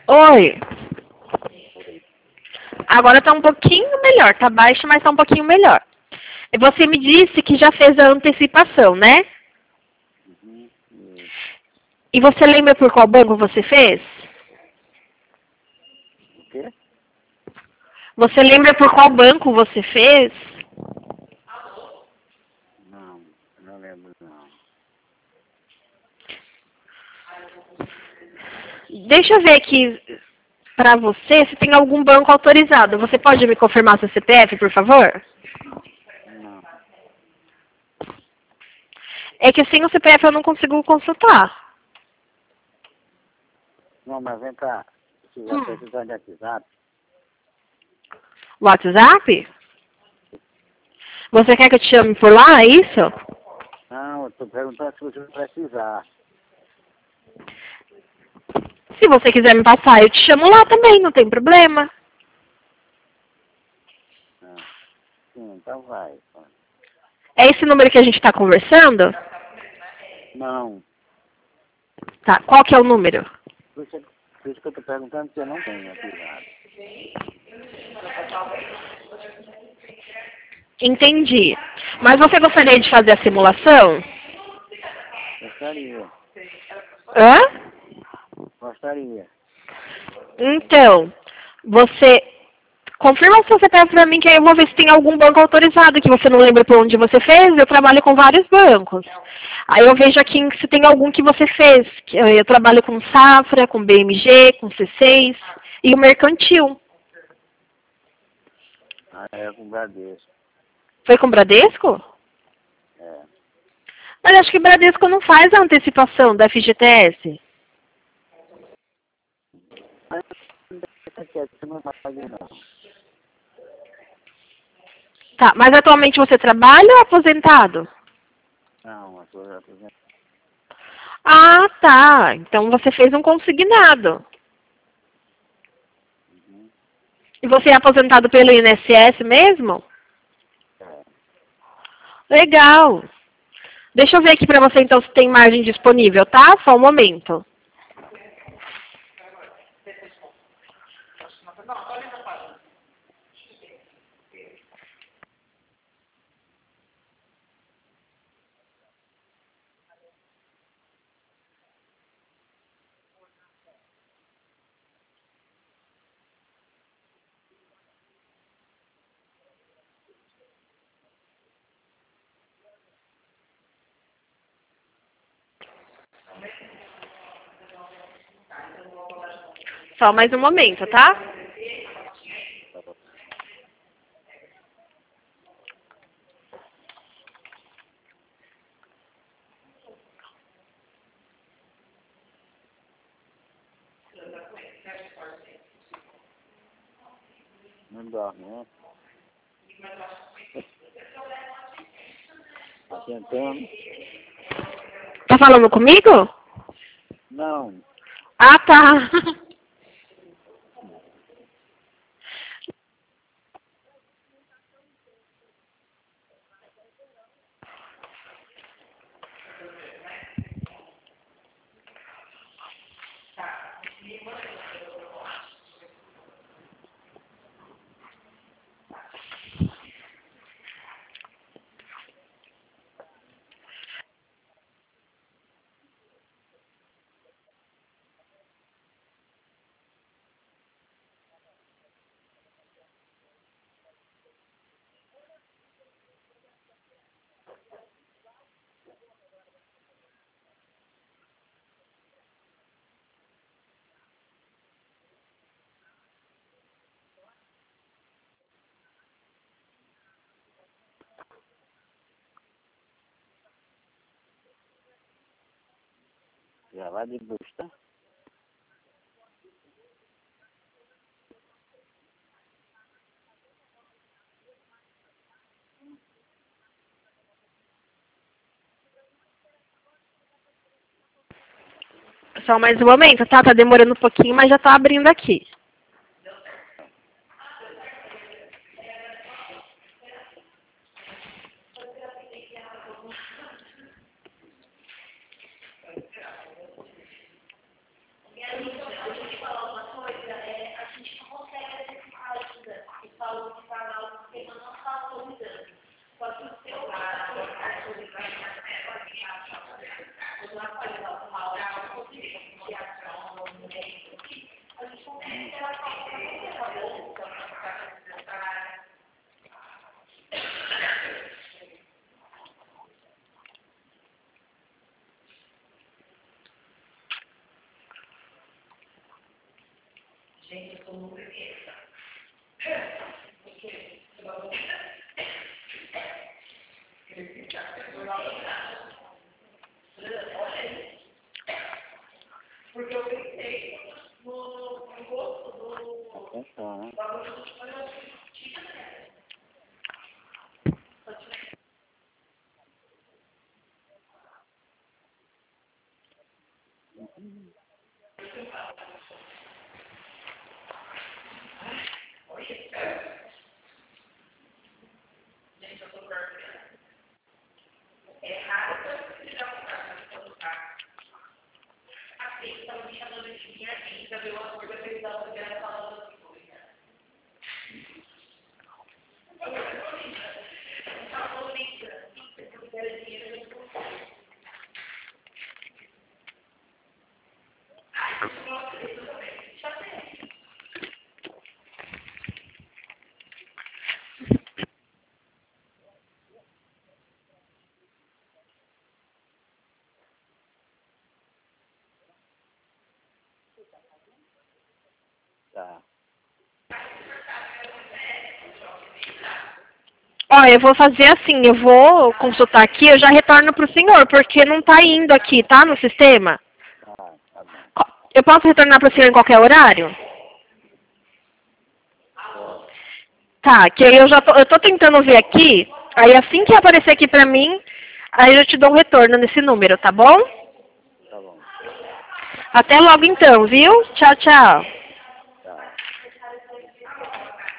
Oi. Agora tá um pouquinho melhor. Tá baixo, mas tá um pouquinho melhor. E você me disse que já fez a antecipação, né? Uhum. E você lembra por qual banco você fez? O quê? Você lembra por qual banco você fez? Não lembro não. Deixa eu ver aqui pra você se tem algum banco autorizado. Você pode me confirmar seu CPF, por favor? Não. É que sem o CPF eu não consigo consultar. Não, mas vem cá. Se já precisar de WhatsApp, WhatsApp? Você quer que eu te chame por lá, é isso? não, eu tô perguntando se você precisar. Se você quiser me passar, eu te chamo lá também, não tem problema. Ah, sim, então vai. É esse número que a gente está conversando? Não. Tá, qual que é o número? Por isso que eu tô perguntando se eu não tenho WhatsApp. Entendi. Mas você gostaria de fazer a simulação? Gostaria. Hã? Gostaria. Então, você confirma o seu CPF pra mim, que aí eu vou ver se tem algum banco autorizado, que você não lembra por onde você fez. Eu trabalho com vários bancos. Aí eu vejo aqui se tem algum que você fez. Eu trabalho com Safra, com BMG, com C6 e o Mercantil. Ah, é com Bradesco. Foi com Bradesco? É. Mas acho que Bradesco não faz a antecipação da FGTS. Mas essa aqui você não vai fazer não. Tá, mas atualmente você trabalha ou é aposentado? Não, eu tô aposentado. Ah, tá. Então você fez um consignado. Uhum. E você é aposentado pelo INSS mesmo? É. Legal. Deixa eu ver aqui pra você então se tem margem disponível, tá? Só um momento. Só mais um momento, tá? Tá bom. Não dorme, né? Tá tentando? Tá falando comigo? Não. Ah, tá. Já vai de busta. Só mais um momento, tá? Tá demorando um pouquinho, mas já tá abrindo aqui. Atenção, né? Tá. Ó, eu vou fazer assim, eu vou consultar aqui, eu já retorno pro senhor, porque não tá indo aqui, tá, no sistema? Tá bom. Eu posso retornar pro senhor em qualquer horário? Tá, que aí eu tô tentando ver aqui, aí assim que aparecer aqui pra mim, aí eu te dou um retorno nesse número, tá bom? Tá bom. Até logo então, viu? Tchau, tchau.